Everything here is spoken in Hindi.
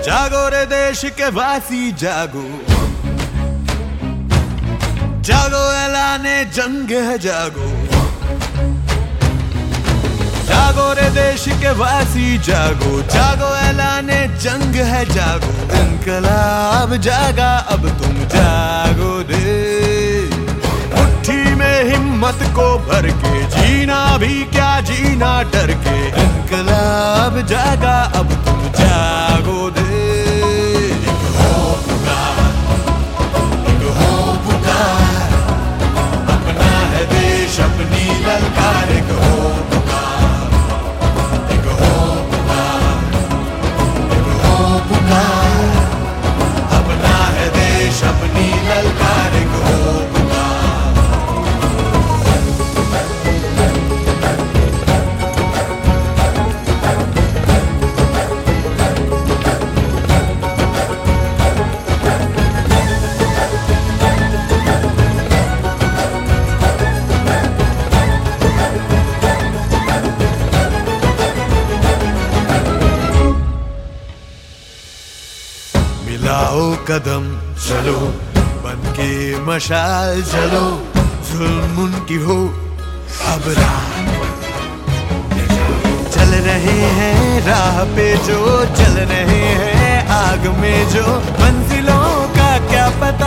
जागो रे देश के वासी जागो, जागो ऐलाने जंग है जागो, जागो रे देश के वासी जागो, जागो ऐलाने जंग है जागो, इनकलाब जागा अब तुम जागो दे, मुट्ठी में हिम्मत को भर के जीना भी क्या जीना डर के, इनकलाब जागा अब तुम जागो दे। अपना है देश अपनी ललकार, एक हो पुकार, अपना है देश अपनी ललकार, एक हो पुकार। मिलाओ कदम चलो बनके मशाल चलो, जुल्म उनकी हो अब रात, चल रहे हैं राह पे जो, चल रहे हैं आग में जो, मंजिलों का क्या पता